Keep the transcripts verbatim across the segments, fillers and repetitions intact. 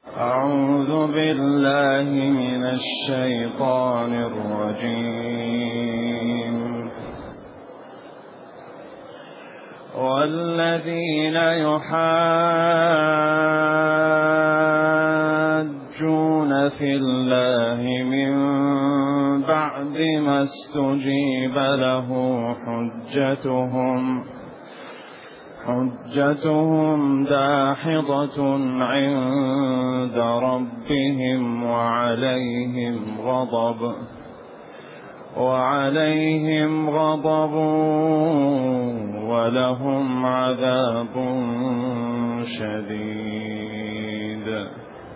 أعوذ بالله من الشيطان الرجيم. والذين يحاجون في الله من بعد ما استجيب له حجتهم حجتهم داحضة عند ربهم وعليهم غضب وعليهم غضب ولهم عذاب شديد.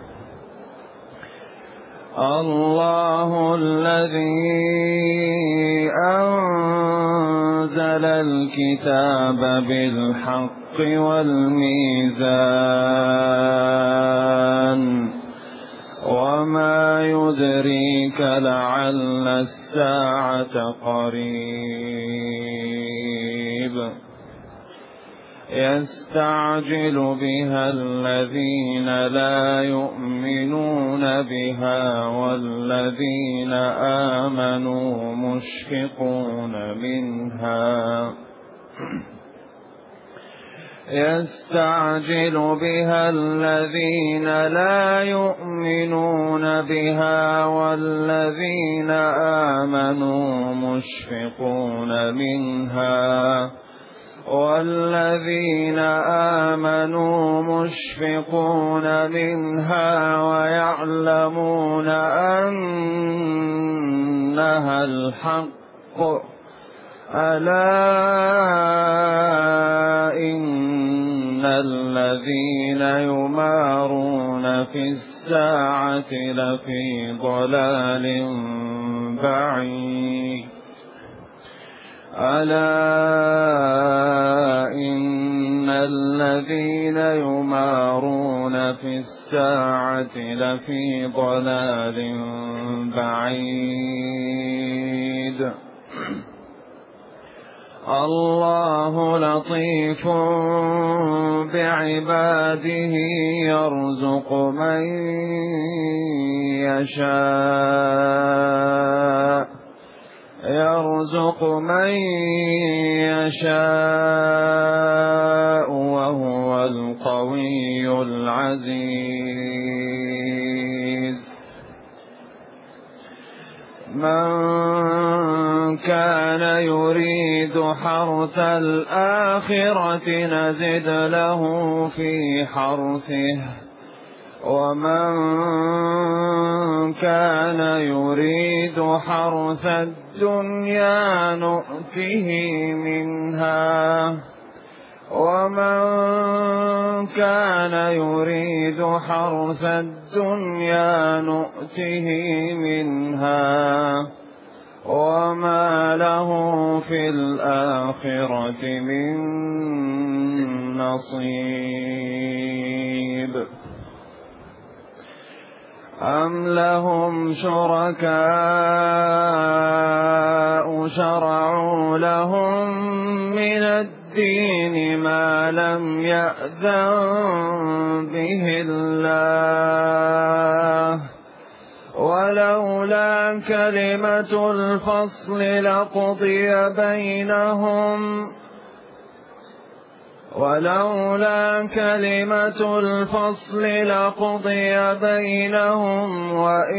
الله الذي أنزل الكتاب بالحق والميزان وما يدريك لعل الساعة قريب. يستعجل بها الذين لا يؤمنون بها والذين آمنوا مشفقون منها يستعجل بها الذين لا يؤمنون بها والذين آمنوا مشفقون منها والذين آمنوا مشفقون منها ويعلمون أنها الحق. ألا إن الذين يمارون في الساعة لفي ضلال بعيد. ألا إن الذين يمارون في الساعة لفي ضلال بعيد. الله لطيف بعباده يرزق من يشاء يرزق من يشاء وهو القوي العزيز. من كان يريد حرث الآخرة نزد له في حرثه ومن كان يريد حرث الدنيا نؤته منها ومن كان يريد حرث الدنيا نؤته منها وما له في الآخرة من نصيب. أم لهم شركاء شرعوا لهم من الدين ما لم يأذن به الله ولولا كلمة الفصل لقضي بينهم ولولا كلمة الفصل لقضي بينهم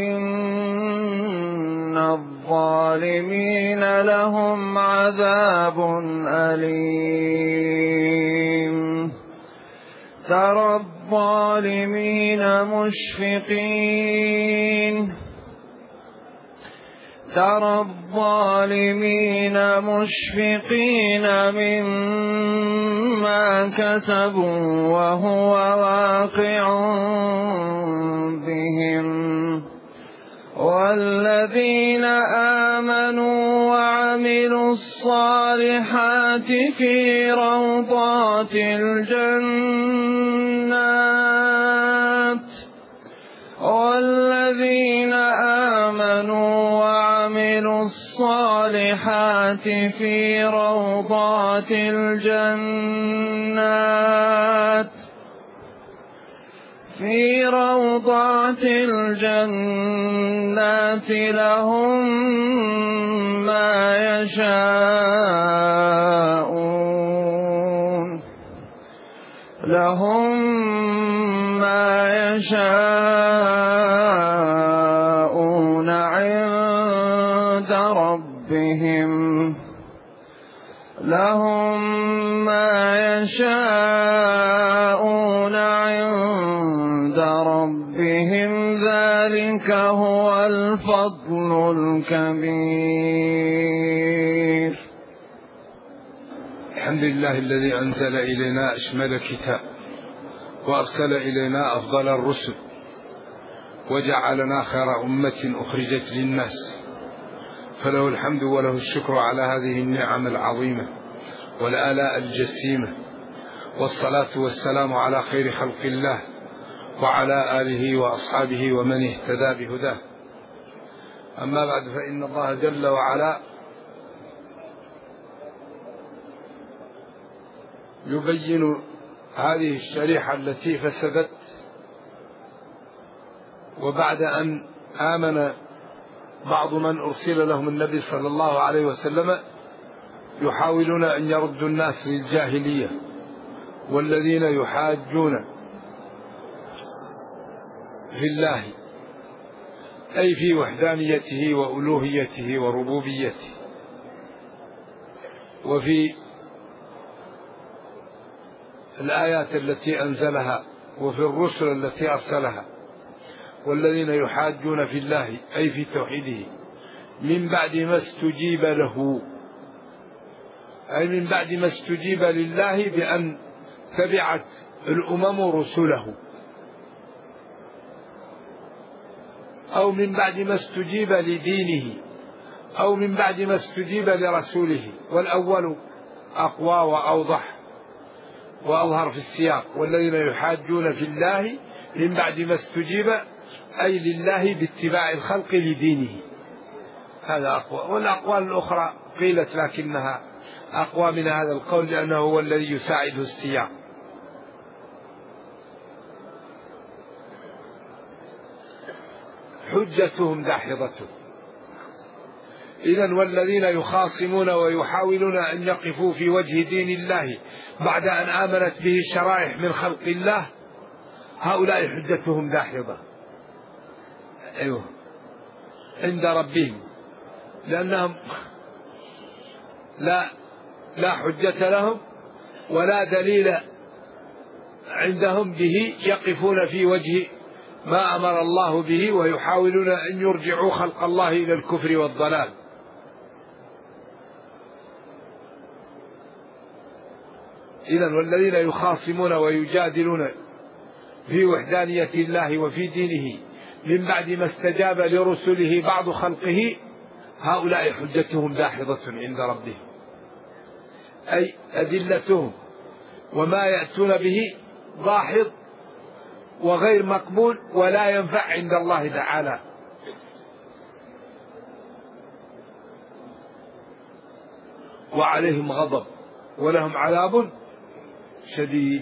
وإن الظالمين لهم عذاب أليم. ترى الظالمين مشفقين ترى الظالمين مشفقين مما كسبوا وهو واقع بهم والذين آمنوا وعملوا الصالحات في روضات الجنات والذين آمنوا وعملوا الصالحات في روضات الجنات في روضات الجنات لهم ما يشاءون لهم ما يشاءون عند ربهم لهم ما يشاءون عند ربهم ذلك هو الفضل الكبير. الحمد لله الذي أنزل إلينا أشمل كتاب وأرسل إلينا أفضل الرسل وجعلنا خير أمة أخرجت للناس، فله الحمد وله الشكر على هذه النعم العظيمة والآلاء الجسيمة، والصلاة والسلام على خير خلق الله وعلى آله وأصحابه ومن اهتدى بهداه. أما بعد، فإن الله جل وعلا يبين هذه الشريحة التي فسدت، وبعد أن آمن بعض من أرسل لهم النبي صلى الله عليه وسلم يحاولون أن يردوا الناس للجاهلية، والذين يحاجون في الله أي في وحدانيته وألوهيته وربوبيته، وفي الآيات التي أنزلها وفي الرسل التي أرسلها، والذين يحاجون في الله أي في توحيده من بعد ما استجيب له، أي من بعد ما استجيب لله بأن تبعت الأمم رسله، أو من بعد ما استجيب لدينه، أو من بعد ما استجيب لرسوله، والأول أقوى وأوضح وأظهر في السياق. والذين يحاجون في الله من بعد ما استجيب أي لله باتباع الخلق لدينه، هذا أقوى. والأقوال الأخرى قيلت لكنها أقوى من هذا القول لأنه هو الذي يساعد السياق. حجتهم داحضة. إذن والذين يخاصمون ويحاولون أن يقفوا في وجه دين الله بعد أن آمنت به شرائح من خلق الله، هؤلاء حجتهم داحضة أيوه عند ربهم، لأنهم لا لا حجة لهم ولا دليل عندهم به يقفون في وجه ما أمر الله به، ويحاولون أن يرجعوا خلق الله إلى الكفر والضلال. إذن والذين يخاصمون ويجادلون في وحدانية الله وفي دينه من بعد ما استجاب لرسله بعض خلقه، هؤلاء حجتهم داحضة عند ربهم، أي أدلتهم وما يأتون به ضاحض وغير مقبول ولا ينفع عند الله تعالى. وعليهم غضب ولهم عذاب شديد.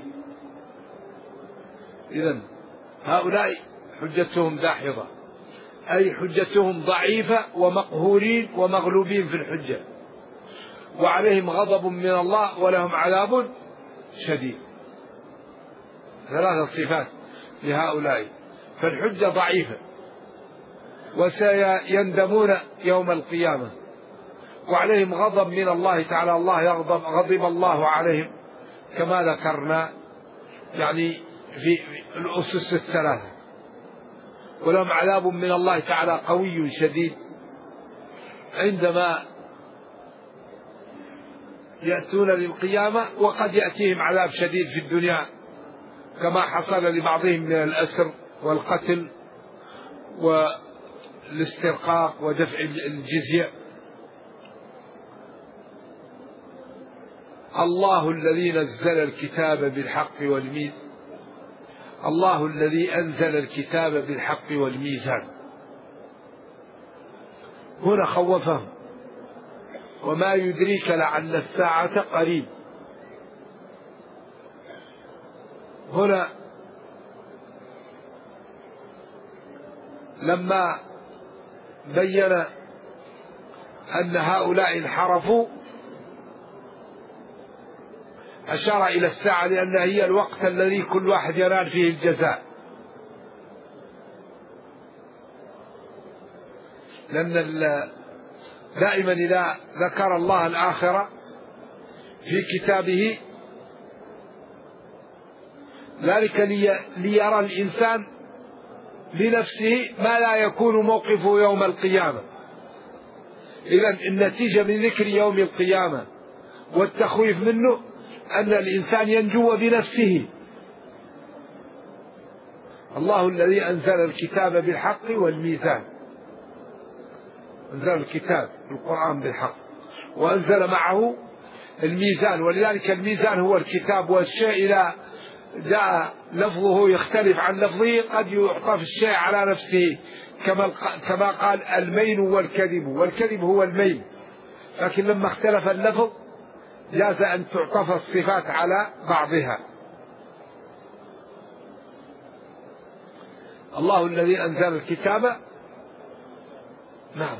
إذن هؤلاء حجتهم داحضة، أي حجتهم ضعيفة ومقهورين ومغلوبين في الحجة، وعليهم غضب من الله ولهم عذاب شديد. ثلاثة صفات لهؤلاء، فالحجة ضعيفة وسيندمون يوم القيامة، وعليهم غضب من الله تعالى، الله يغضب، غضب الله عليهم كما ذكرنا يعني في الأسس الثلاثة، ولهم عذاب من الله تعالى قوي شديد عندما يأتون للقيامة، وقد يأتيهم عذاب شديد في الدنيا كما حصل لبعضهم من الأسر والقتل والاسترقاق ودفع الجزية. الله الذي نزل الكتاب بالحق والميزان، الله الذي أنزل الكتاب بالحق والميزان. هنا خوفهم، وما يدريك لعل الساعة قريب. هنا لما بين أن هؤلاء انحرفوا أشار إلى الساعة لأنها هي الوقت الذي كل واحد ينال فيه الجزاء، لأن دائما إذا ذكر الله الآخرة في كتابه ذلك ليرى الإنسان لنفسه ما لا يكون موقفه يوم القيامة. إذن النتيجة من ذكر يوم القيامة والتخويف منه أن الإنسان ينجو بنفسه. الله الذي أنزل الكتاب بالحق والميزان، أنزل الكتاب القرآن بالحق وأنزل معه الميزان، ولذلك الميزان هو الكتاب، والشيء إذا جاء لفظه يختلف عن لفظه قد يعطى في الشيء على نفسه، كما كما قال المين والكذب، والكذب هو المين، لكن لما اختلف اللفظ جاز أن تعطف الصفات على بعضها. الله الذي أنزل الكتاب، نعم،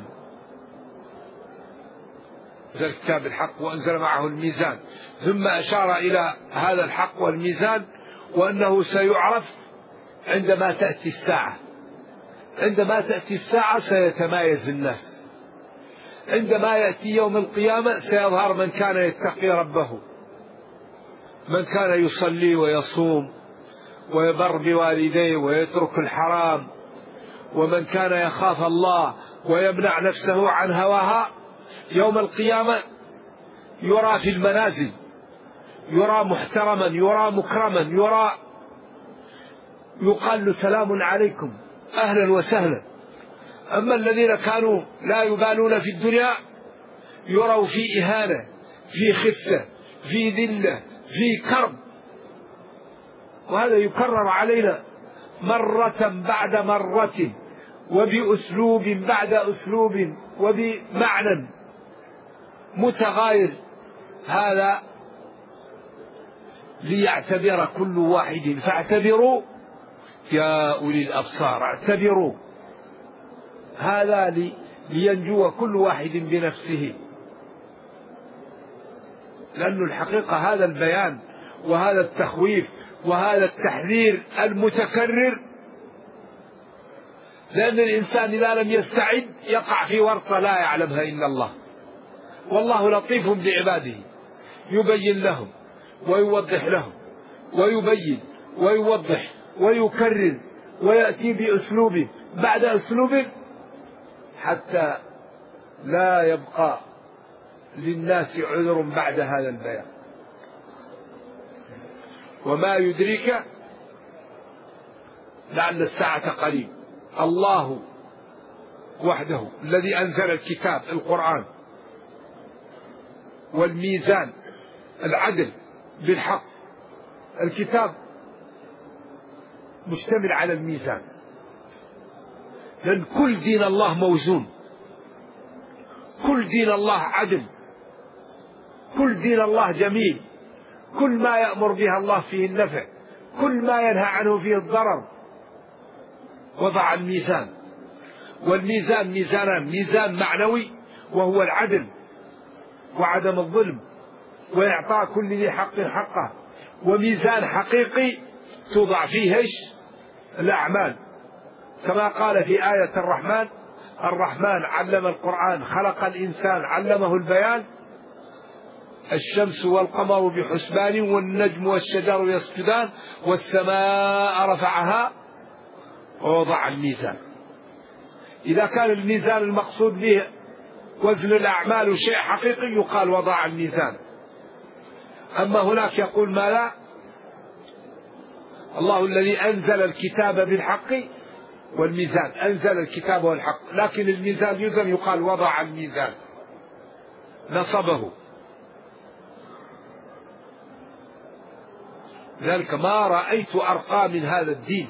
أنزل الكتاب بالحق وأنزل معه الميزان، ثم أشار إلى هذا الحق والميزان وأنه سيعرف عندما تأتي الساعة. عندما تأتي الساعة سيتمايز الناس، عندما يأتي يوم القيامة سيظهر من كان يتقي ربه، من كان يصلي ويصوم ويبر بوالديه ويترك الحرام، ومن كان يخاف الله ويمنع نفسه عن هواها. يوم القيامة يرى في المنازل، يرى محترما، يرى مكرما، يرى يقال له سلام عليكم أهلا وسهلا. أما الذين كانوا لا يبالون في الدنيا يروا في إهانة، في خسة، في ذلة، في كرب، وهذا يكرر علينا مرة بعد مرة وبأسلوب بعد أسلوب وبمعنى متغاير. هذا ليعتبر كل واحد، فاعتبروا يا أولي الأبصار، اعتبروا، هذا لي لينجو كل واحد بنفسه. لأن الحقيقة هذا البيان وهذا التخويف وهذا التحذير المتكرر، لأن الإنسان إذا لم يستعد يقع في ورطة لا يعلمها إلا الله، والله لطيف بعباده، يبين لهم ويوضح لهم ويبين ويوضح ويكرر ويأتي بأسلوب بعد أسلوب حتى لا يبقى للناس عذر بعد هذا البيان. وما يدريك لعل الساعة قريب. الله وحده الذي أنزل الكتاب القرآن والميزان العدل بالحق. الكتاب مشتمل على الميزان، لأن كل دين الله موزون، كل دين الله عدل، كل دين الله جميل، كل ما يأمر به الله فيه النفع، كل ما ينهى عنه فيه الضرر. وضع الميزان، والميزان ميزانان: ميزان معنوي وهو العدل وعدم الظلم وإعطاء كل ذي حق حقه، وميزان حقيقي توضع فيه ايش؟ الأعمال، كما قال في آية الرحمن: الرحمن علم القرآن خلق الإنسان علمه البيان، الشمس والقمر بحسبان والنجم والشجر يسجدان والسماء رفعها ووضع الميزان. إذا كان الميزان المقصود به وزن الأعمال شيء حقيقي يقال وضع الميزان. أما هناك يقول ما لا، الله الذي أنزل الكتاب بالحق والميزان، أنزل الكتاب والحق، لكن الميزان يوزن يقال وضع الميزان، نصبه. لذلك ما رأيت أرقى من هذا الدين،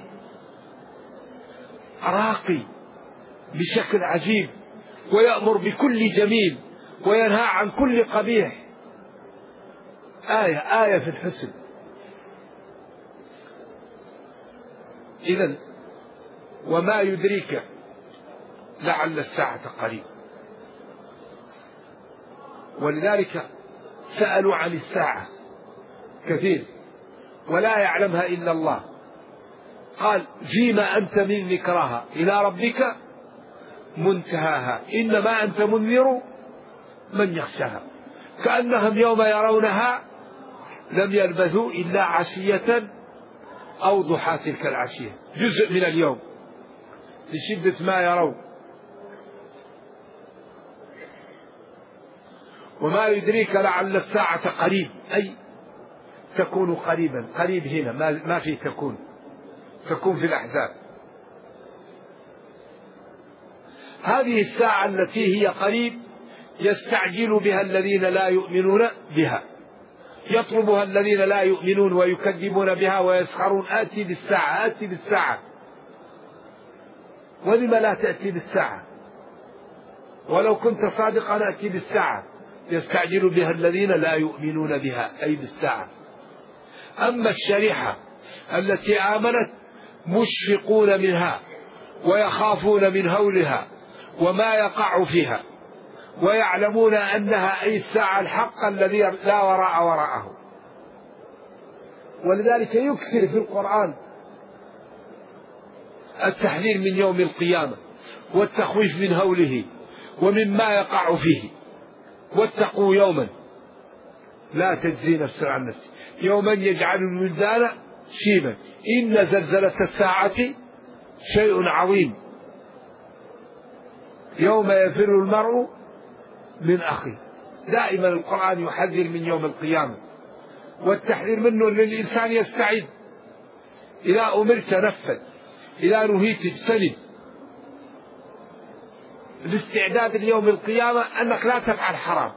راقي بشكل عجيب، ويأمر بكل جميل وينهى عن كل قبيح. آية آية في الحسن. إذن وما يدريك لعل الساعة قريب. ولذلك سألوا عن الساعة كثير ولا يعلمها إلا الله. قال فيما أنت من ذكراها إلى ربك منتهاها إنما أنت منذر من يخشاها. كأنهم يوم يرونها لم يلبثوا إلا عشية أو ضحى تلك العشية، جزء من اليوم لشدة ما يرون. وما يدريك لعل الساعة قريب، أي تكون قريبا. قريب هنا ما في تكون، تكون في الأحزاب. هذه الساعة التي هي قريب يستعجل بها الذين لا يؤمنون بها، يطلبها الذين لا يؤمنون ويكذبون بها ويسخرون آتي بالساعة آتي بالساعة. ولم لا تأتي بالساعة؟ ولو كنت صادقا آتي بالساعة. يستعجل بها الذين لا يؤمنون بها أي بالساعة. أما الشريحة التي آمنت مشفقون منها ويخافون من هولها وما يقع فيها ويعلمون أنها أي الساعة الحق الذي لا وراء وراءه. ولذلك يكثر في القرآن التحذير من يوم القيامة والتخويف من هوله ومما يقع فيه. واتقوا يوما لا تجزي نفس عن نفس يوما يجعل الولدان شيبا إن زلزلة الساعة شيء عظيم يوم يفر المرء من أخيه. دائما القرآن يحذر من يوم القيامة والتحذير منه للإنسان يستعد. إذا أمرت نفذ، إذا نهيت اجتنب. الاستعداد ليوم القيامة أنك لا تفعل حرام،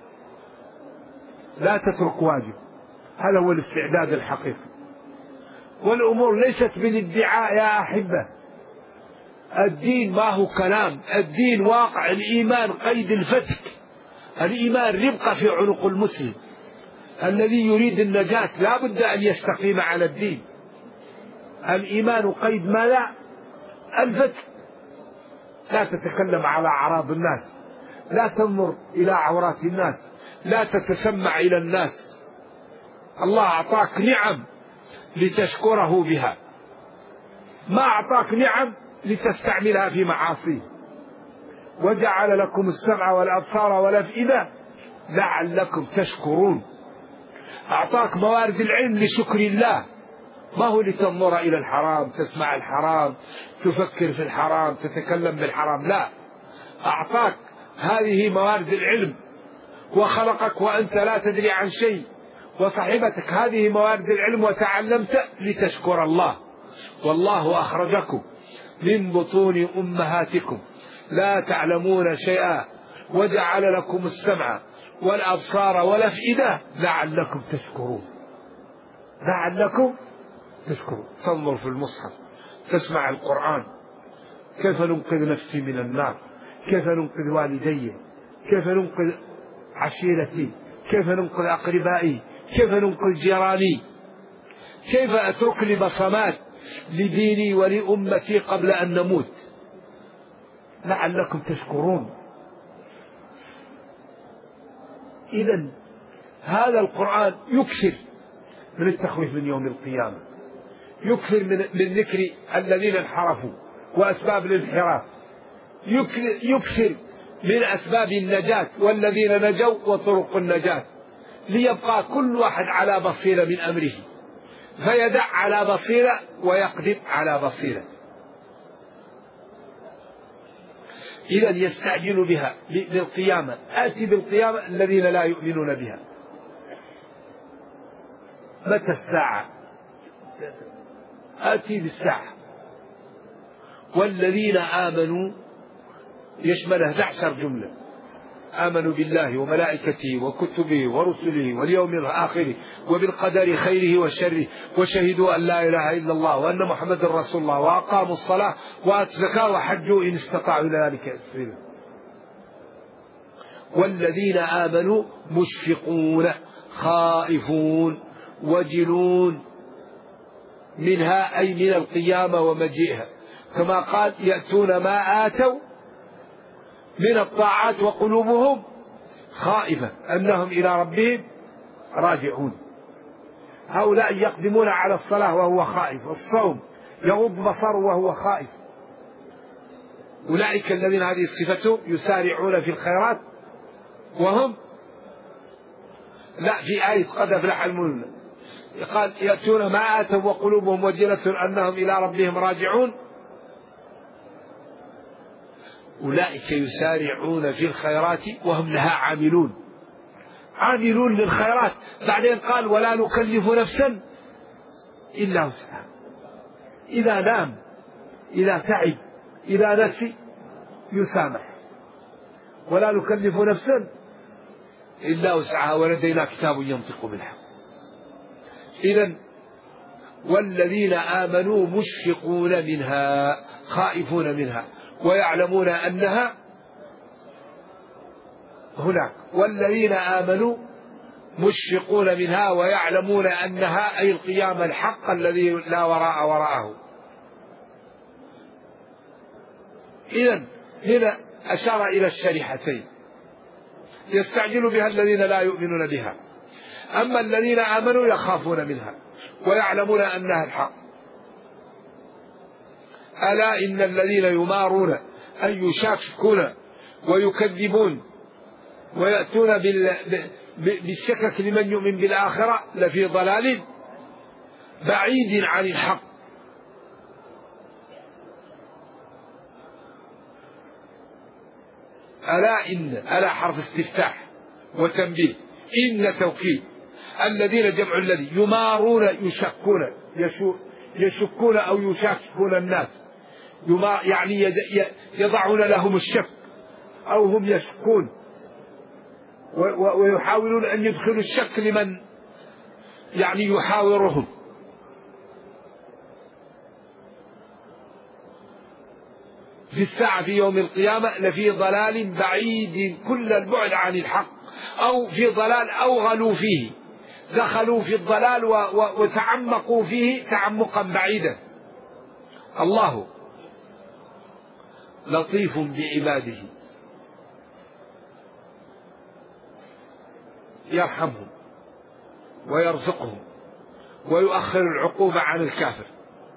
لا تترك واجب، هذا هو الاستعداد الحقيقي. والأمور ليست بالادعاء يا أحبة. الدين ما هو كلام، الدين واقع. الإيمان قيد الفتك، الإيمان ربقة في عنق المسلم. الذي يريد النجاة لا بد أن يستقيم على الدين. الإيمان قيد ما لا الفتك. لا تتكلم على أعراض الناس، لا تنظر إلى عورات الناس، لا تتسمع إلى الناس. الله أعطاك نعم لتشكره بها، ما أعطاك نعم لتستعملها في معاصيه. وجعل لكم السمع والأبصار والأفئدة لعلكم تشكرون. أعطاك موارد العلم لشكر الله، ما هو لتنظر إلى الحرام، تسمع الحرام، تفكر في الحرام، تتكلم بالحرام. لا، أعطاك هذه موارد العلم وخلقك وأنت لا تدري عن شيء، وصحبتك هذه موارد العلم وتعلمت لتشكر الله. والله أخرجكم من بطون أمهاتكم لا تعلمون شيئا وجعل لكم السمع والأبصار والأفئدة لعلكم تشكرون. لعلكم تشكرون. تنظر في المصحف، تسمع القرآن، كيف ننقذ نفسي من النار، كيف ننقذ والدي، كيف ننقذ عشيرتي، كيف ننقذ أقربائي، كيف ننقذ جيراني، كيف أترك لي بصمات لديني ولأمتي قبل أن نموت. لعلكم تشكرون. إذن هذا القرآن يكثر من التخويف من يوم القيامة، يكثر من, من ذكر الذين انحرفوا وأسباب الانحراف، يكثر من أسباب النجاة والذين نجوا وطرق النجاة، ليبقى كل واحد على بصيرة من أمره، فيدع على بصيرة ويقدم على بصيرة. إذن يستعجل بها بالقيامة. آتي بالقيامة الذين لا يؤمنون بها. متى الساعة؟ آتي بالساعة. والذين آمنوا يشمل أحد عشر جملة: آمنوا بالله وملائكته وكتبه ورسله واليوم الآخر وبالقدر خيره وشره وشهدوا أن لا إله إلا الله وأن محمد رسول الله وأقاموا الصلاة وآتوا الزكاة وحجوا إن استطاعوا إلى ذلك سبيلا. والذين آمنوا مشفقون خائفون وجلون منها أي من القيامة ومجيئها، كما قال: يأتون ما آتوا من الطاعات وقلوبهم خائفة أنهم إلى ربهم راجعون. هؤلاء يقدمون على الصلاة وهو خائف، الصوم يغض بصره وهو خائف. أولئك الذين هذه صفتهم يسارعون في الخيرات وهم لا في آية قد أفلح المؤمنون قال يأتون ما آتوا وقلوبهم وجلة أنهم إلى ربهم راجعون. أولئك يسارعون في الخيرات وهم لها عاملون، عاملون للخيرات. بعدين قال ولا نكلف نفسا إلا وسعها. إذا نام، إذا تعب، إذا نسي يسامح. ولا نكلف نفسا إلا وسعها ولدينا كتاب ينطق بالحق. إذن والذين آمنوا مشفقون منها خائفون منها ويعلمون أنها هناك. والذين آمنوا مشفقون منها ويعلمون أنها أي القيامة الحق الذي لا وراء وراءه. إذن هنا أشار إلى الشريحتين يستعجل بها الذين لا يؤمنون بها، أما الذين آمنوا يخافون منها ويعلمون أنها الحق. ألا إن الذين يمارون أن يشاككون ويكذبون ويأتون بالشكك لمن يؤمن بالآخرة لفي ضلال بعيد عن الحق. ألا إن ألا حرف استفتاح وتنبيه، إن توكيد. الذين جمع الذي يمارون يشكون يشكون أو يشاككون الناس، يعني يضعون لهم الشك أو هم يشكون ويحاولون أن يدخلوا الشك لمن يعني يحاورهم. في الساعة في يوم القيامة لفي ضلال بعيد كل البعد عن الحق، أو في ضلال أو غلوا فيه، دخلوا في الضلال وتعمقوا فيه تعمقا بعيدا. الله لطيف بعباده يرحمهم ويرزقهم ويؤخر العقوبة عن الكافر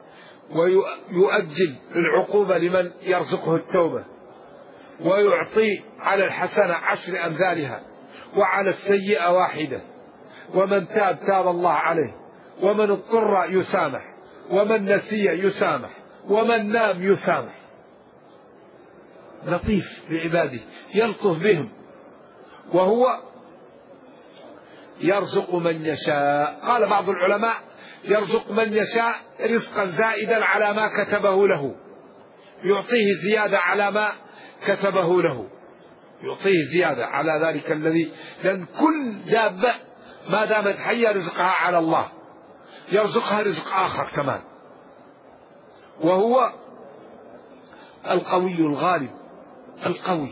ويؤجل العقوبة لمن يرزقه التوبة، ويعطي على الحسنة عشر أمثالها وعلى السيئة واحدة. ومن تاب تاب الله عليه، ومن اضطر يسامح، ومن نسي يسامح، ومن نام يسامح. لطيف بعباده يلطف بهم، وهو يرزق من يشاء. قال بعض العلماء يرزق من يشاء رزقا زائدا على ما كتبه له، يعطيه زيادة على ما كتبه له، يعطيه زيادة على ذلك الذي، لأن كل دابة ما دامت حية رزقها على الله، يرزقها رزق آخر كمان. وهو القوي الغالب القوي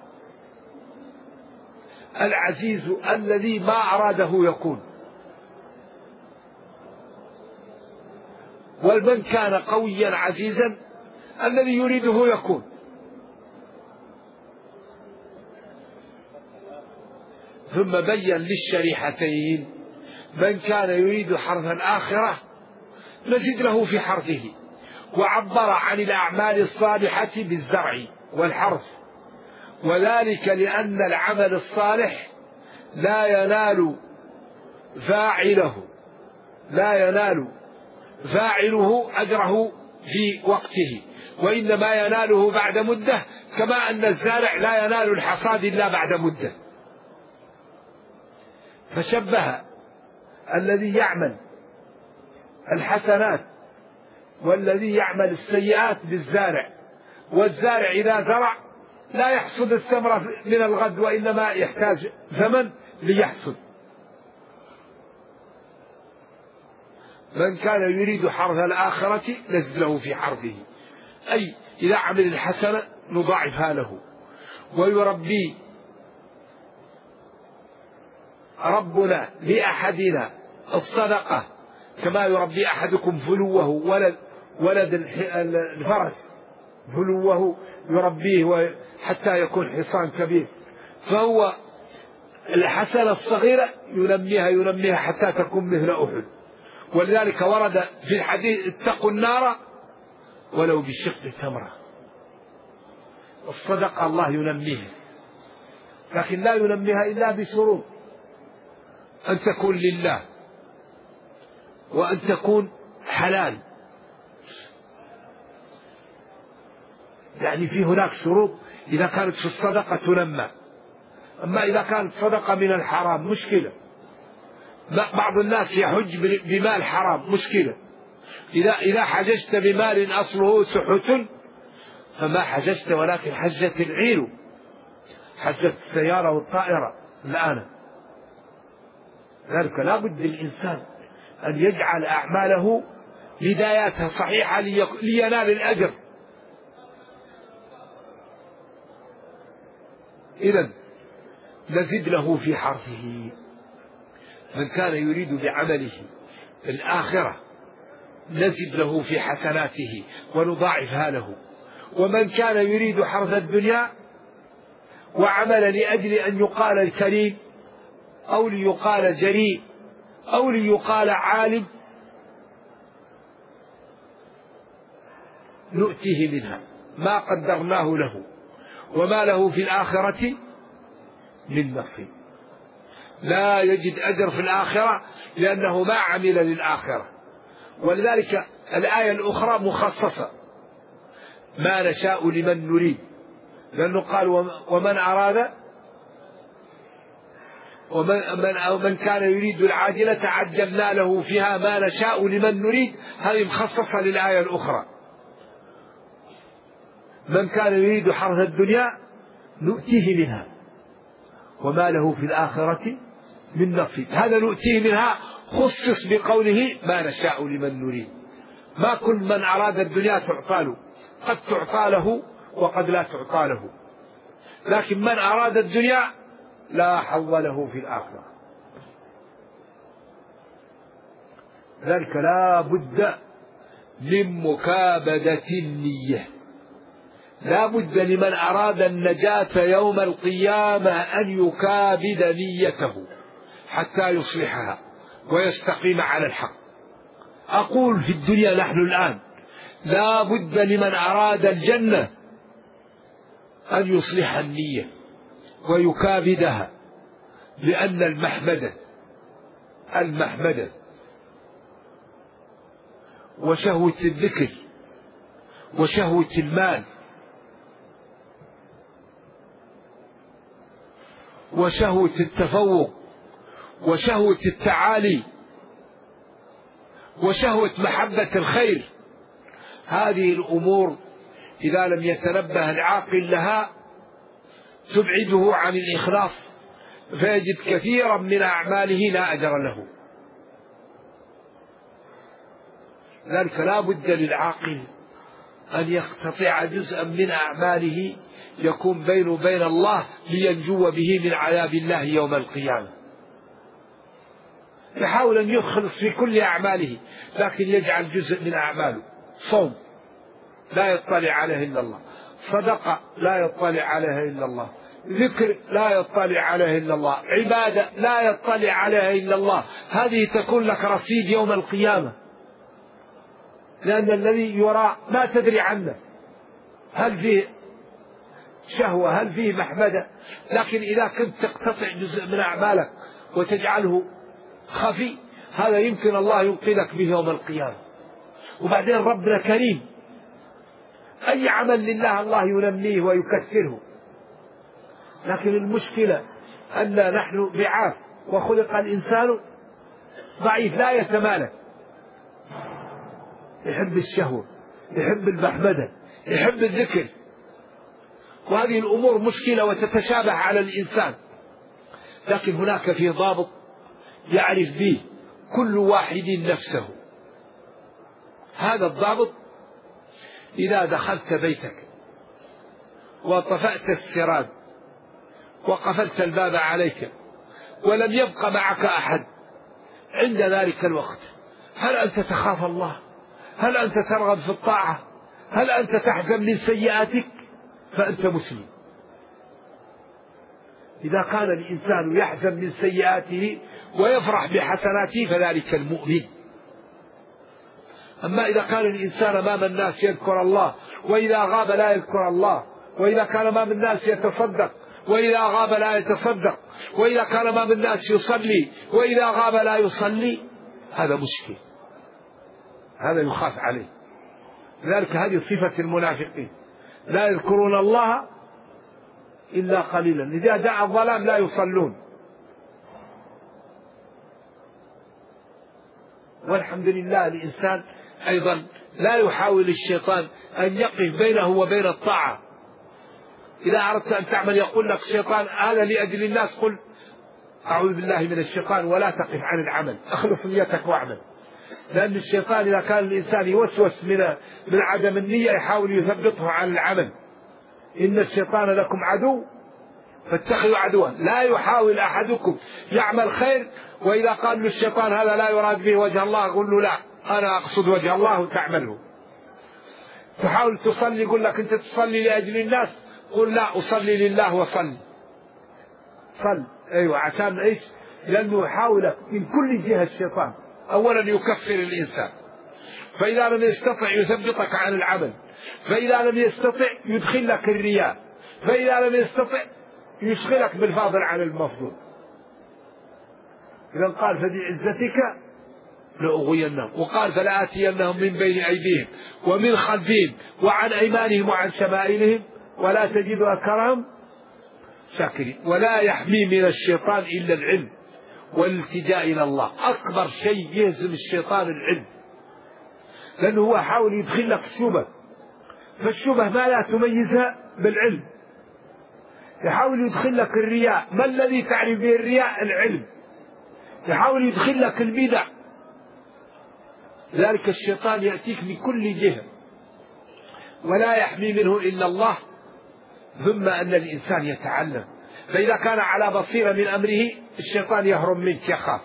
العزيز الذي ما أراده يكون. والمن كان قويا عزيزا الذي يريده يكون. ثم بين للشريحتين من كان يريد حرث الآخرة نزد له في حرثه، وعبر عن الأعمال الصالحة بالزرع والحرث، وذلك لأن العمل الصالح لا ينال فاعله لا ينال فاعله أجره في وقته، وإنما يناله بعد مدة، كما أن الزارع لا ينال الحصاد إلا بعد مدة. فشبه الذي يعمل الحسنات والذي يعمل السيئات بالزارع. والزارع إذا زرع لا يحصد الثمرة من الغد، وإنما يحتاج زمن ليحصد. من كان يريد حرث الآخرة نزد له في حرثه، أي إذا عمل الحسنة نضاعفها له. ويربي ربنا لأحدنا الصدقة كما يربي أحدكم فلوه ولد ولد الفرس، بلوه يربيه حتى يكون حصان كبير. فهو الحسنة الصغيرة ينميها ينميها حتى تكون مثل أحد. ولذلك ورد في الحديث اتقوا النار ولو بشق تمرة. الصدقة الله ينميها، لكن لا ينميها إلا بشروط: أن تكون لله، وأن تكون حلال. يعني في هناك شروط إذا كانت في الصدقة تنمى. أما إذا كانت صدقة من الحرام مشكلة. بعض الناس يحج بمال حرام مشكلة. إذا إذا حججت بمال أصله سحت فما حججت، ولكن حجت العير، حجت السيارة والطائرة الآن. ذلك لا بد للإنسان أن يجعل أعماله بداياتها صحيحة لينال الأجر. إذن نزد له في حرثه. من كان يريد بعمله الآخرة نزد له في حسناته ونضاعفها له. ومن كان يريد حرث الدنيا وعمل لأجل أن يقال الكريم أو ليقال جريء أو ليقال عالم نؤتيه منها ما قدرناه له وما له في الآخرة من نصيب. لا يجد أجر في الآخرة لأنه ما عمل للآخرة. ولذلك الآية الأخرى مخصصة: ما نشاء لمن نريد، لأنه قال ومن أراد ومن من كان يريد العاجلة عجلنا له فيها ما نشاء لمن نريد. هذه مخصصة للآية الأخرى: من كان يريد حرث الدنيا نؤتيه منها وما له في الآخرة من نصيب. هذا نؤتيه منها خصص بقوله ما نشاء لمن نريد. ما كل من أراد الدنيا تعطى له، قد تعطى له وقد لا تعطى له، لكن من أراد الدنيا لا حظ له في الآخرة. ذلك لا بد من مكابدة النية. لا بد لمن أراد النجاة يوم القيامة أن يكابد نيته حتى يصلحها ويستقيم على الحق. أقول في الدنيا نحن الآن لا بد لمن أراد الجنة أن يصلح النية ويكابدها، لأن المحمدة المحمدة وشهوة الذكر وشهوة المال وشهوة التفوق وشهوة التعالي وشهوة محبة الخير، هذه الأمور إذا لم يتنبه العاقل لها تبعده عن الإخلاص، فيجد كثيرا من أعماله لا أجر له. ذلك لا بد للعاقل أن يقتطع جزءا من أعماله يكون بينه وبين الله لينجو به من عذاب الله يوم القيامة. يحاول أن يخلص في كل أعماله، لكن يجعل جزء من أعماله صوم لا يطلع عليه إلا الله، صدقة لا يطلع عليها إلا الله، ذكر لا يطلع عليه إلا الله، عبادة لا يطلع عليها إلا الله. هذه تكون لك رصيد يوم القيامة، لأن الذي يرى ما تدري عنه، هل فيه شهوة هل فيه محمدة. لكن إذا كنت تقتطع جزء من أعمالك وتجعله خفي، هذا يمكن الله ينقذك به يوم القيامة. وبعدين ربنا كريم، أي عمل لله الله ينميه ويكثره، لكن المشكلة أن نحن ضعاف وخلق الإنسان ضعيف لا يتمالك، يحب الشهوة يحب المحمدة يحب الذكر، وهذه الأمور مشكلة وتتشابه على الإنسان. لكن هناك في ضابط يعرف به كل واحد نفسه. هذا الضابط: إذا دخلت بيتك وطفأت السراج وقفلت الباب عليك ولم يبق معك أحد عند ذلك الوقت، هل أنت تخاف الله؟ هل أنت ترغب في الطاعة؟ هل أنت تحزن من سيئاتك فأنت مسلم. إذا كان الإنسان يحزن من سيئاته ويفرح بحسناته فذلك المؤمن. أما إذا كان الإنسان أمام الناس يذكر الله وإذا غاب لا يذكر الله، وإذا كان أمام الناس يتصدق وإذا غاب لا يتصدق، وإذا كان أمام الناس يصلي وإذا غاب لا يصلي، هذا مشكل، هذا يخاف عليه. لذلك هذه صفة المنافقين، لا يذكرون الله إلا قليلا، إذا جاء الظلام لا يصلون. والحمد لله الإنسان أيضا لا يحاول الشيطان أن يقف بينه وبين الطاعة. إذا أردت أن تعمل يقول لك الشيطان هذا لأجل الناس، قل أعوذ بالله من الشيطان ولا تقف عن العمل، أخلص نيتك واعمل. لأن الشيطان إذا كان الإنسان يوسوس من من عدم النية يحاول يثبطه عن العمل. إن الشيطان لكم عدو فاتخذوا عدوا. لا يحاول أحدكم يعمل خير وإذا قال للشيطان هذا لا يراد به وجه الله قل له لا أنا أقصد وجه الله وتعمله. تحاول تصلي يقول لك أنت تصلي لأجل الناس، قل لا أصلي لله وصلي. صل أيوة عشان إيش؟ لأنه يحاول من كل جهة الشيطان. أولا يكفر الإنسان، فإذا لم يستطع يثبطك عن العمل، فإذا لم يستطع يدخل لك الرياء، فإذا لم يستطع يشغلك بالفاضل عن المفضول. إذا قال فبعزتك لأغوينهم، وقال فلآتينهم من بين أيديهم ومن خلفهم وعن أيمانهم وعن شمائلهم ولا تجد أكثرهم شاكرين. ولا يحمي من الشيطان إلا العلم والالتجاء إلى الله. أكبر شيء يهزم الشيطان العلم، لأنه هو حاول يدخل لك الشبه، فالشبه ما لا تميزها بالعلم. يحاول يدخل لك الرياء، ما الذي تعرف به الرياء؟ العلم. يحاول يدخل لك البدع. ذلك الشيطان يأتيك من كل جهة ولا يحمي منه إلا الله. ثم أن الإنسان يتعلم، فإذا كان على بصيرة من أمره الشيطان يهرب منك، يخاف.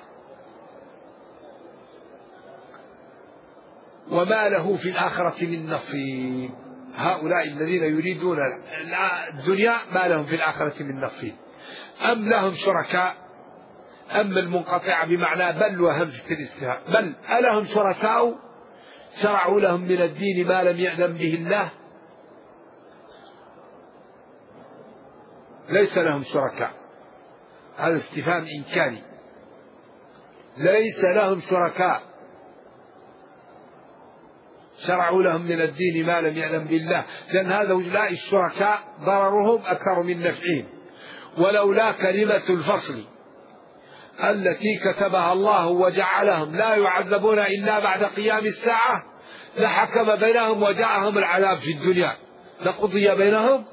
وما له في الآخرة من نصيب. هؤلاء الذين يريدون الدنيا ما لهم في الآخرة من نصيب. أم لهم شركاء، أم المنقطعة بمعنى بل وهمزة الاستفهام، بل ألهم شركاء شرعوا لهم من الدين ما لم يأذن به الله. ليس لهم شركاء، هذا استفهام إنكاري. ليس لهم شركاء شرعوا لهم من الدين ما لم يأذن بالله، لأن هؤلاء الشركاء ضررهم أكثر من نفعهم. ولولا كلمة الفصل التي كتبها الله وجعلهم لا يعذبون إلا بعد قيام الساعة لحكم بينهم وجاءهم العذاب في الدنيا لقضي بينهم.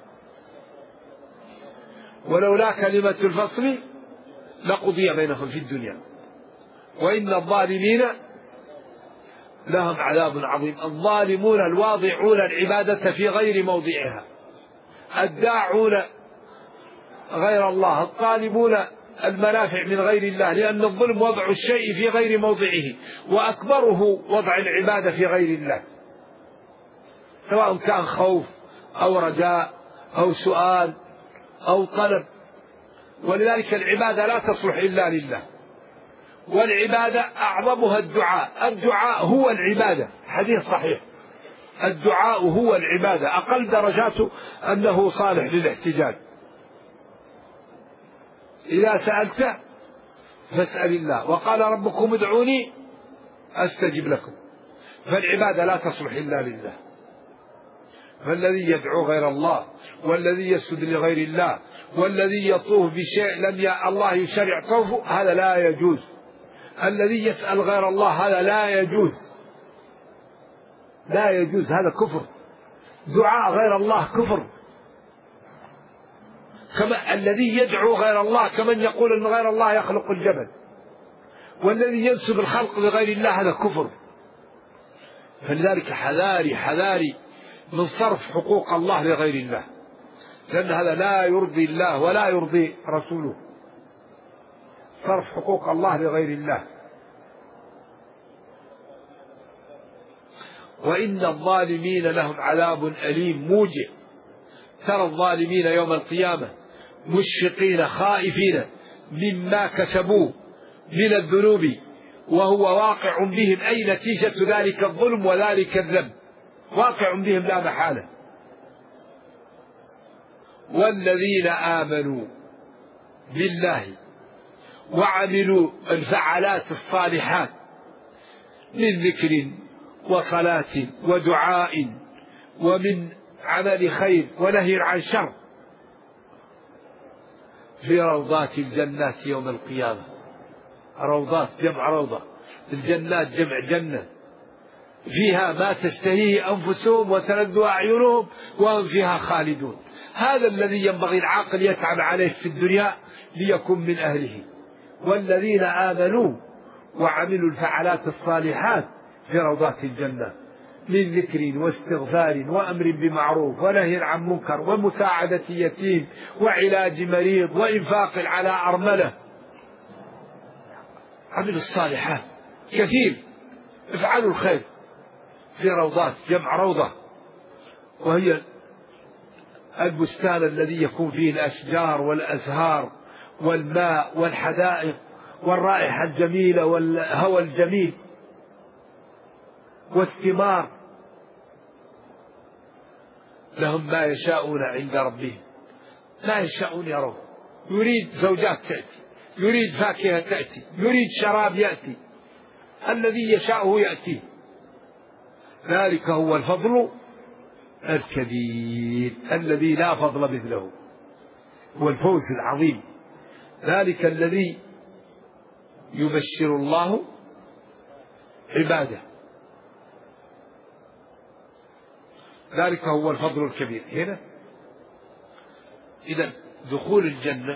ولولا كلمة الفصل لقضي بينهم في الدنيا وإن الظالمين لهم عذاب عظيم. الظالمون الواضعون العبادة في غير موضعها، الداعون غير الله، الطالبون المنافع من غير الله، لأن الظلم وضع الشيء في غير موضعه، وأكبره وضع العبادة في غير الله، سواء كان خوف أو رجاء أو سؤال أو طلب. ولذلك العبادة لا تصلح إلا لله، والعبادة أعظمها الدعاء. الدعاء هو العبادة، حديث صحيح، الدعاء هو العبادة، أقل درجاته أنه صالح للاحتجاج. إذا سألت فاسأل الله، وقال ربكم ادعوني أستجب لكم. فالعبادة لا تصلح إلا لله. فالذي يدعو غير الله، والذي يسجد لغير الله، والذي يطوف بشيء لم ي... الله يشرع طوفه، هذا لا يجوز. الذي يسأل غير الله هذا لا يجوز، لا يجوز، هذا كفر. دعاء غير الله كفر. كما الذي يدعو غير الله كمن يقول أن غير الله يخلق الجبل، والذي ينسب الخلق لغير الله هذا كفر. فلذلك حذاري حذاري من صرف حقوق الله لغير الله، لأن هذا لا يرضي الله ولا يرضي رسوله، صرف حقوق الله لغير الله. وإن الظالمين لهم عذاب أليم موجع. ترى الظالمين يوم القيامة مشفقين خائفين مما كسبوا من الذنوب وهو واقع بهم، أي نتيجة ذلك الظلم وذلك الذنب واقع بهم لا محالة. والذين آمنوا بالله وعملوا الفعالات الصالحات من ذكر وصلاة ودعاء ومن عمل خير ونهي عن شر في روضات الجنات يوم القيامة. روضات جمع روضة، الجنات جمع جنة، فيها ما تشتهيه أنفسهم وتلذ أعينهم وهم فيها خالدون. هذا الذي ينبغي العاقل يتعب عليه في الدنيا ليكون من أهله. والذين آمنوا وعملوا الفعالات الصالحات في روضات الجنة من ذكر واستغفار وأمر بمعروف ونهي عن منكر ومساعدة يتيم وعلاج مريض وإنفاق على أرملة. عملوا الصالحات كثير، افعلوا الخير في روضات جمع روضة، وهي البستان الذي يكون فيه الأشجار والأزهار والماء والحدائق والرائحة الجميلة والهوى الجميل والثمار. لهم ما يشاءون عند ربهم، لا يشاءون يرون. يريد زوجات تأتي، يريد فاكهة تأتي، يريد شراب يأتي، الذي يشاءه يأتيه. ذلك هو الفضل الكبير الذي لا فضل مثله، هو الفوز العظيم. ذلك الذي يبشر الله عباده، ذلك هو الفضل الكبير. هنا إذن دخول الجنة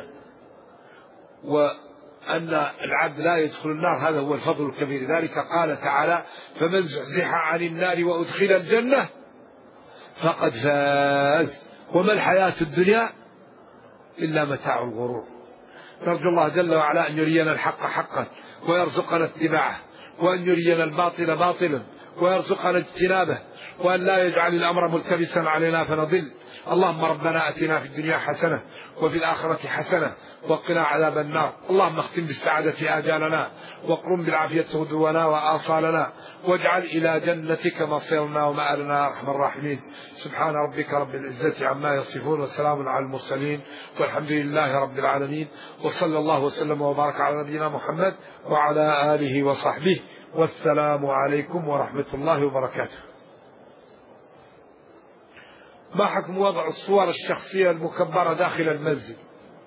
وأن العبد لا يدخل النار هذا هو الفضل الكبير. ذلك قال تعالى: فمن زحزح عن النار وأدخل الجنة فقد فاز وما الحياة الدنيا إلا متاع الغرور. نرجو الله جل وعلا أن يرينا الحق حقا ويرزقنا اتباعه، وأن يرينا الباطل باطلا ويرزقنا اجتنابه، وأن لا يجعل الأمر ملتبسا علينا فنضل. اللهم ربنا أتنا في الدنيا حسنة وفي الآخرة حسنة وقنا عذاب النار. اللهم اختم بالسعادة آجالنا واقرم بالعافية غدونا وآصالنا، واجعل إلى جنتك مصيرنا ومآلنا يا أرحم الراحمين. سبحان ربك رب العزة عما يصفون وسلام على المرسلين والحمد لله رب العالمين، وصلى الله وسلم وبارك على نبينا محمد وعلى آله وصحبه، والسلام عليكم ورحمة الله وبركاته. ما حكم وضع الصور الشخصية المكبرة داخل المنزل؟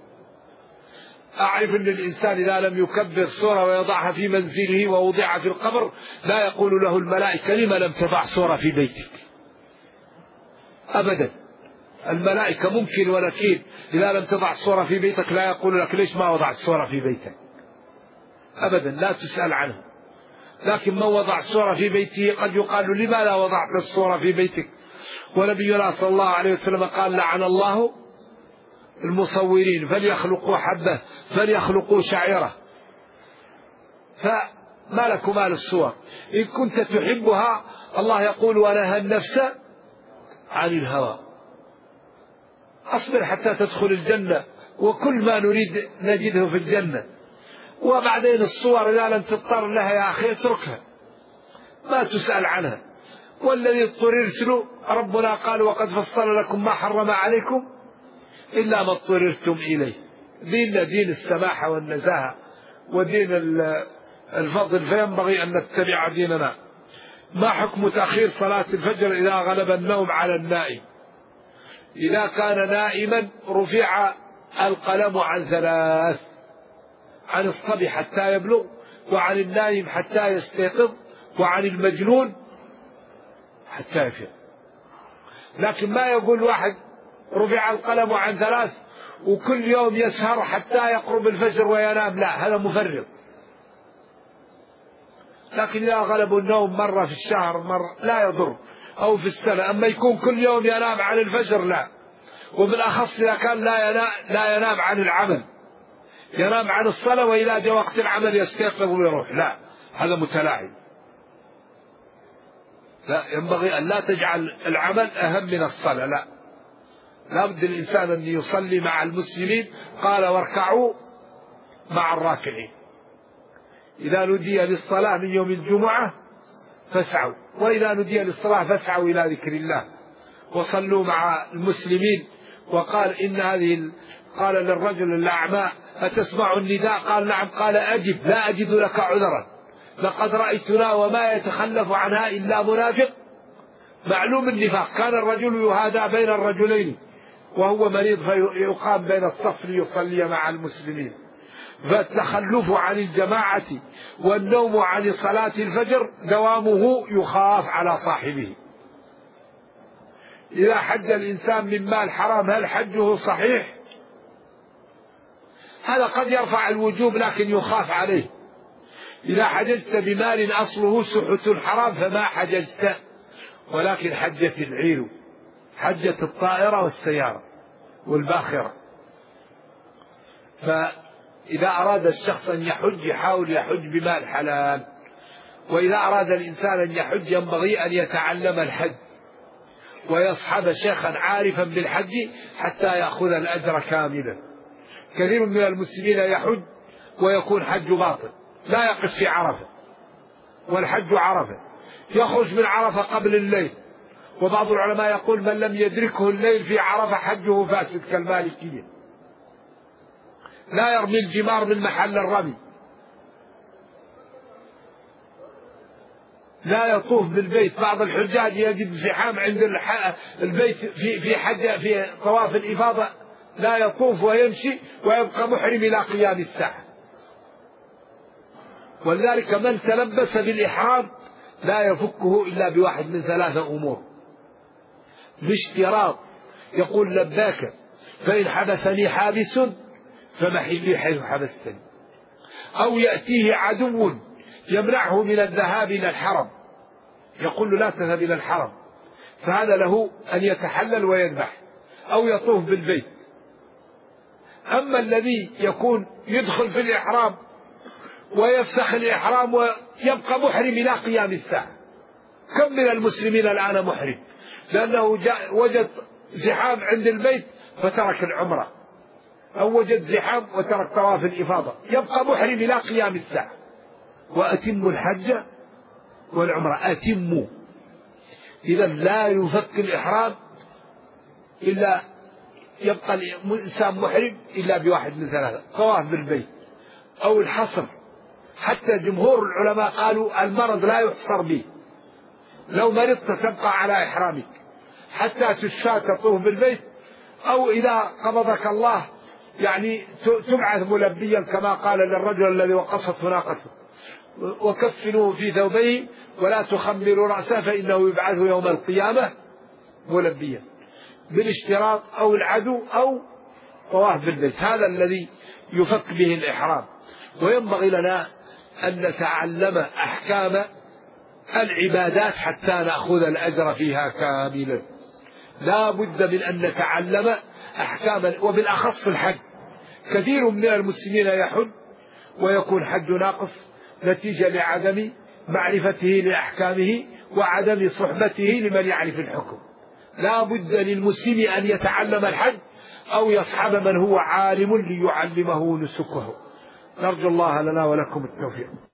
أعرف أن الإنسان إذا لم يكبر صورة ويضعها في منزله ووضعها في القبر لا يقول له الملائكة: لما لم تضع صورة في بيتك؟ أبدا، الملائكة ممكن ونكيل إذا لم تضع صورة في بيتك لا يقول لك: ليش ما وضعت صورة في بيتك؟ أبدا، لا تسأل عنه. لكن من وضع صورة في بيته قد يقال: لماذا وضعت الصورة في بيتك؟ ونبينا صلى الله عليه وسلم قال: لعن الله المصورين فليخلقوا حبة فليخلقوا شعيرة. فما لك مال الصور؟ إن كنت تحبها الله يقول: ونهى النفس عن الهوى. أصبر حتى تدخل الجنة، وكل ما نريد نجده في الجنة. وبعدين الصور إذا لم تضطر لها يا أخي اتركها، ما تسأل عنها. والذي اضطررت له ربنا قال: وقد فصل لكم ما حرم عليكم إلا ما اضطررتم إليه. ديننا دين السماحة والنزاهة ودين الفضل، فينبغي أن نتبع ديننا. ما حكم تأخير صلاة الفجر إذا غلب النوم على النائم؟ إذا كان نائما رفع القلم عن ثلاث: عن الصبي حتى يبلغ، وعن النائم حتى يستيقظ، وعن المجنون حتى يفيق. لكن ما يقول واحد رفع القلم عن ثلاث وكل يوم يسهر حتى يقرب الفجر وينام، لا، هذا مفرط. لكن إذا غلب النوم مرة في الشهر مرة لا يضر، أو في السنة. أما يكون كل يوم ينام عن الفجر لا. وبالأخص إذا كان لا ينام, لا ينام عن العمل، ينام عن الصلاة وإذا جاء وقت العمل يستيقظ ويروح، لا، هذا متلاعب. لا، ينبغي أن لا تجعل العمل أهم من الصلاة، لا، لا بد الإنسان أن يصلي مع المسلمين. قال واركعوا مع الراكعين. إذا نودي للصلاة من يوم الجمعة فاسعوا، وإذا نودي للصلاة فاسعوا إلى ذكر الله وصلوا مع المسلمين. وقال إن هذه قال للرجل الأعمى أتسمع النداء؟ قال نعم. قال أجب، لا أجد لك عذرا، لقد رأيتنا وما يتخلف عنها إلا منافق معلوم النفاق. كان الرجل يهادى بين الرجلين وهو مريض فيقام بين الصف ليصلي مع المسلمين. فالتخلف عن الجماعة والنوم عن صلاة الفجر دوامه يخاف على صاحبه. إذا حج الإنسان من مال حرام هل حجه صحيح؟ هذا قد يرفع الوجوب لكن يخاف عليه. إذا حججت بمال أصله سحت حرام فما حججت، ولكن حجت العير، حجت الطائرة والسيارة والباخرة. فإذا أراد الشخص أن يحج يحاول يحج بمال حلال. وإذا أراد الإنسان أن يحج ينبغي أن يتعلم الحج ويصحب شيخا عارفا بالحج حتى يأخذ الأجر كاملا. كثير من المسلمين يحج ويكون حج باطل، لا يقف في عرفة والحج عرفة، يخرج من عرفة قبل الليل. وبعض العلماء يقول من لم يدركه الليل في عرفة حجه فاسد كالمالكية. لا يرمي الجمار من محل الرمي، لا يطوف بالبيت. بعض الحجاج يجد زحام عند البيت في في حج في طواف الإفاضة، لا يطوف ويمشي ويبقى محرم إلى قيام الساعة. ولذلك من تلبس بالإحرام لا يفكه إلا بواحد من ثلاثة أمور: باشتراط يقول لباك فإن حبسني حابس فمحلي حيث حبستني، أو يأتيه عدو يمنعه من الذهاب إلى الحرم يقول له لا تذهب إلى الحرم، فهذا له أن يتحلل ويذبح أو يطوف بالبيت. أما الذي يكون يدخل في الإحرام ويفسخ الإحرام ويبقى محرم إلى قيام الساعة، كم من المسلمين الآن محرم لأنه جاء وجد زحام عند البيت فترك العمرة، أو وجد زحام وترك طواف الإفاضة، يبقى محرم إلى قيام الساعة. وأتموا الحج والعمرة، أتموا. إذا لا يفك الإحرام إلا يبقى الإنسان محرم إلا بواحد من ثلاثة: طواف بالبيت أو الحصر. حتى جمهور العلماء قالوا المرض لا يحصر به، لو مرضت تبقى على إحرامك حتى تشفى تطوف بالبيت، أو إذا قبضك الله يعني تبعث ملبيا كما قال للرجل الذي وقصته ناقته: وكفنوه في ثوبيه ولا تخمروا رأسه فإنه يبعث يوم القيامة ملبيا، بالاشتراط أو العدو أو طواف بالبيت. هذا الذي يفك به الإحرام. وينبغي لنا أن نتعلم أحكام العبادات حتى نأخذ الأجر فيها كاملا. لا بد من أن نتعلم أحكام، وبالأخص الحج. كثير من المسلمين يحج ويكون حج ناقص نتيجة لعدم معرفته لأحكامه وعدم صحبته لمن يعرف الحكم. لا بد للمسلم أن يتعلم الحج أو يصحب من هو عالم ليعلمه نسكه. نرجو الله لنا ولكم التوفيق.